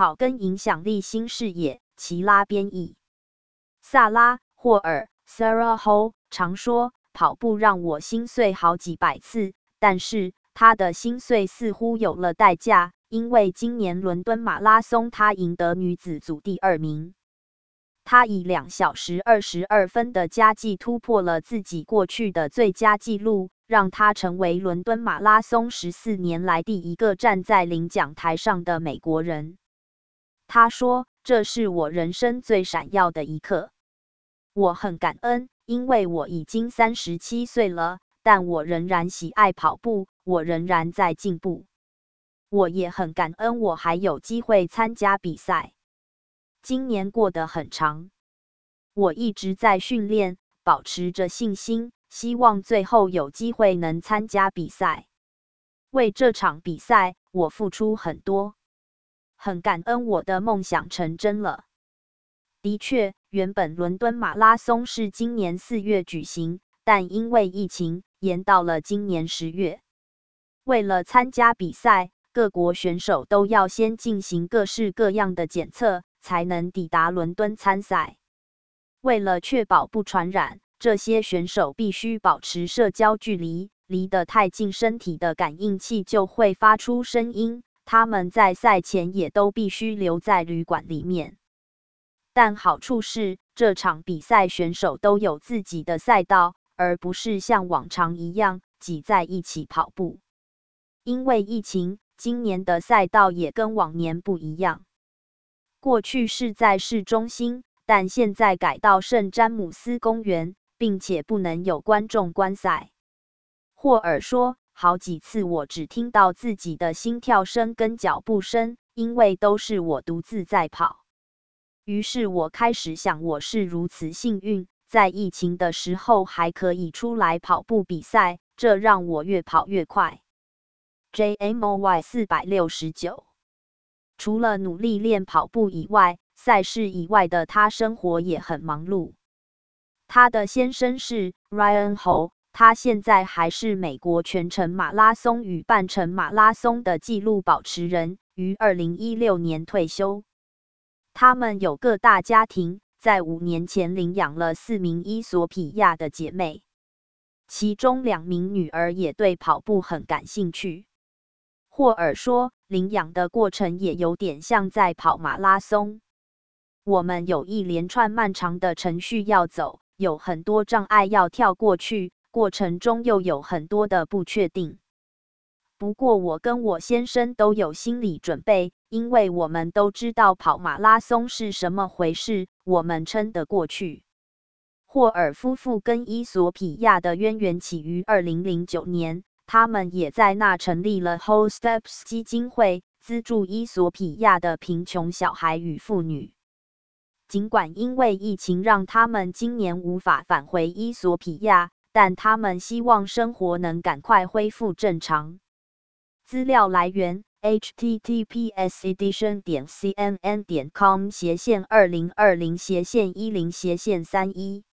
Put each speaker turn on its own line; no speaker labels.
草根影响力新视野，齐拉编译。萨拉·霍尔 （Sarah Ho） 常说，跑步让我心碎好几百次，但是他的心碎似乎有了代价，因为今年伦敦马拉松他赢得女子组第2名。他以2小时22分的佳绩突破了自己过去的最佳纪录，让他成为伦敦马拉松14年来第一个站在领奖台上的美国人。他说：“这是我人生最闪耀的一刻。我很感恩，因为我已经37岁了，但我仍然喜爱跑步，我仍然在进步。我也很感恩，我还有机会参加比赛。今年过得很长，我一直在训练，保持着信心，希望最后有机会能参加比赛。为这场比赛，我付出很多，很感恩我的梦想成真了。”的确，原本伦敦马拉松是今年4月举行，但因为疫情，延到了今年10月。为了参加比赛，各国选手都要先进行各式各样的检测，才能抵达伦敦参赛。为了确保不传染，这些选手必须保持社交距离，离得太近，身体的感应器就会发出声音。他们在赛前也都必须留在旅馆里面。但好处是，这场比赛选手都有自己的赛道，而不是像往常一样挤在一起跑步。因为疫情，今年的赛道也跟往年不一样。过去是在市中心，但现在改到圣詹姆斯公园，并且不能有观众观赛。霍尔说，好几次我只听到自己的心跳声跟脚步声，因为都是我独自在跑。于是我开始想，我是如此幸运，在疫情的时候还可以出来跑步比赛，这让我越跑越快。JMOY 469。除了努力练跑步以外，赛事以外的他生活也很忙碌。他的先生是 Ryan Ho， 他现在还是美国全程马拉松与半程马拉松的纪录保持人，于2016年退休。他们有个大家庭，在5年前领养了4名伊索比亚的姐妹，其中2名女儿也对跑步很感兴趣。霍尔说，领养的过程也有点像在跑马拉松。我们有一连串漫长的程序要走，有很多障碍要跳过去，过程中又有很多的不确定。不过我跟我先生都有心理准备，因为我们都知道跑马拉松是什么回事，我们撑得过去。霍尔夫妇跟伊索比亚的渊源起于2009年，他们也在那成立了 Whole Steps 基金会，资助伊索比亚的贫穷小孩与妇女。尽管因为疫情让他们今年无法返回伊索比亚，但他们希望生活能赶快恢复正常。资料来源 https://edition.cnn.com/2020/10-31